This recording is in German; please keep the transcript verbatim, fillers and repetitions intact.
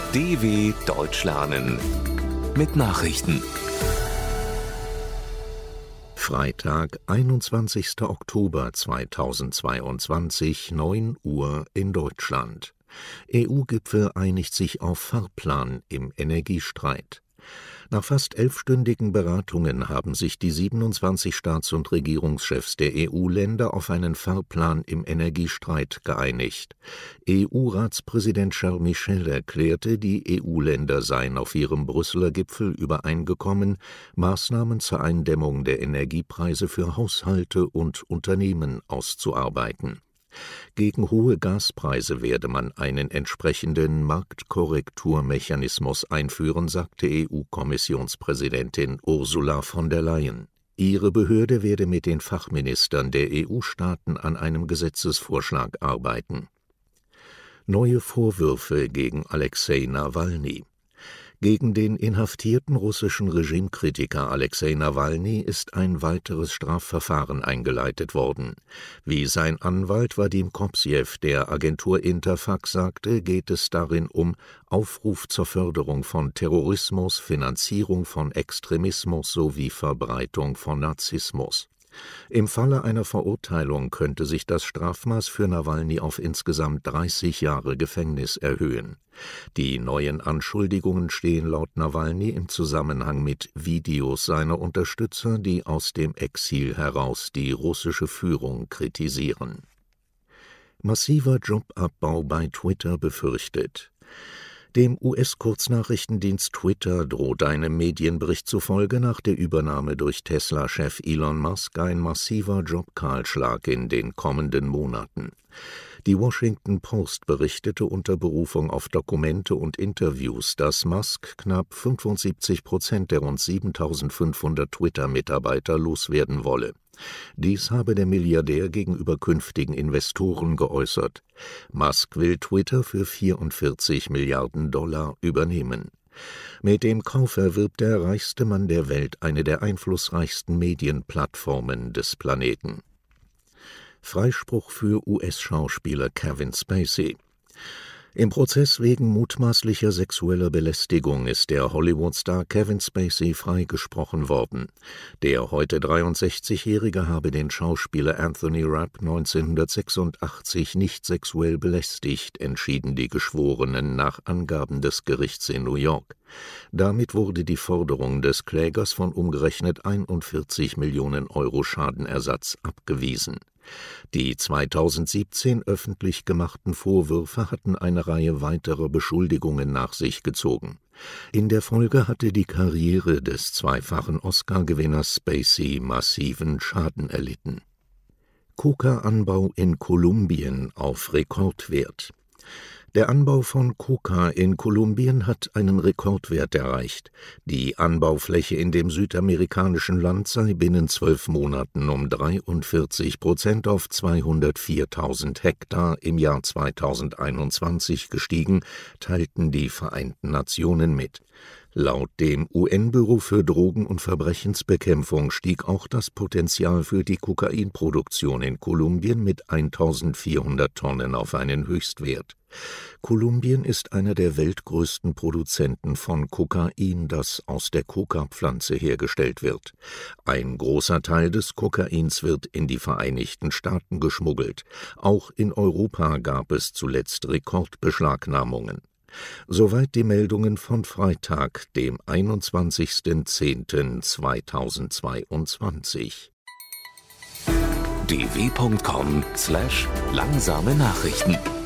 D W Deutsch lernen mit Nachrichten. Freitag, einundzwanzigster Oktober zweitausendzweiundzwanzig, neun Uhr in Deutschland. E U-Gipfel einigt sich auf Fahrplan im Energiestreit. Nach fast elfstündigen Beratungen haben sich die siebenundzwanzig Staats- und Regierungschefs der E U-Länder auf einen Fahrplan im Energiestreit geeinigt. E U-Ratspräsident Charles Michel erklärte, die E U-Länder seien auf ihrem Brüsseler Gipfel übereingekommen, Maßnahmen zur Eindämmung der Energiepreise für Haushalte und Unternehmen auszuarbeiten. Gegen hohe Gaspreise werde man einen entsprechenden Marktkorrekturmechanismus einführen, sagte E U-Kommissionspräsidentin Ursula von der Leyen. Ihre Behörde werde mit den Fachministern der E U-Staaten an einem Gesetzesvorschlag arbeiten. Neue Vorwürfe gegen Alexei Nawalny. Gegen den inhaftierten russischen Regimekritiker Alexei Nawalny ist ein weiteres Strafverfahren eingeleitet worden. Wie sein Anwalt Wadim Kopsjew der Agentur Interfax sagte, geht es darin um Aufruf zur Förderung von Terrorismus, Finanzierung von Extremismus sowie Verbreitung von Narzissmus. Im Falle einer Verurteilung könnte sich das Strafmaß für Nawalny auf insgesamt dreißig Jahre Gefängnis erhöhen. Die neuen Anschuldigungen stehen laut Nawalny im Zusammenhang mit Videos seiner Unterstützer, die aus dem Exil heraus die russische Führung kritisieren. Massiver Jobabbau bei Twitter befürchtet. Dem U S-Kurznachrichtendienst Twitter droht einem Medienbericht zufolge nach der Übernahme durch Tesla-Chef Elon Musk ein massiver Jobkahlschlag in den kommenden Monaten. Die Washington Post berichtete unter Berufung auf Dokumente und Interviews, dass Musk knapp fünfundsiebzig Prozent der rund siebentausendfünfhundert Twitter-Mitarbeiter loswerden wolle. Dies habe der Milliardär gegenüber künftigen Investoren geäußert. Musk will Twitter für vierundvierzig Milliarden Dollar übernehmen. Mit dem Kauf erwirbt der reichste Mann der Welt eine der einflussreichsten Medienplattformen des Planeten. Freispruch für U S-Schauspieler Kevin Spacey. Im Prozess wegen mutmaßlicher sexueller Belästigung ist der Hollywood-Star Kevin Spacey freigesprochen worden. Der heute dreiundsechzigjährige habe den Schauspieler Anthony Rapp neunzehnhundertsechsundachtzig nicht sexuell belästigt, entschieden die Geschworenen nach Angaben des Gerichts in New York. Damit wurde die Forderung des Klägers von umgerechnet einundvierzig Millionen Euro Schadenersatz abgewiesen. Die zweitausendsiebzehn öffentlich gemachten Vorwürfe hatten eine Reihe weiterer Beschuldigungen nach sich gezogen. In der Folge hatte die Karriere des zweifachen Oscar-Gewinners Spacey massiven Schaden erlitten. Coca-Anbau in Kolumbien auf Rekordwert. Der Anbau von Coca in Kolumbien hat einen Rekordwert erreicht. Die Anbaufläche in dem südamerikanischen Land sei binnen zwölf Monaten um dreiundvierzig Prozent auf zweihundertviertausend Hektar im Jahr zweitausendeinundzwanzig gestiegen, teilten die Vereinten Nationen mit. Laut dem U N-Büro für Drogen- und Verbrechensbekämpfung stieg auch das Potenzial für die Kokainproduktion in Kolumbien mit eintausendvierhundert Tonnen auf einen Höchstwert. Kolumbien ist einer der weltgrößten Produzenten von Kokain, das aus der Coca-Pflanze hergestellt wird. Ein großer Teil des Kokains wird in die Vereinigten Staaten geschmuggelt. Auch in Europa gab es zuletzt Rekordbeschlagnahmungen. Soweit die Meldungen von Freitag, dem einundzwanzigsten zehnten zweitausendzweiundzwanzig. d w punkt com slash langsame Nachrichten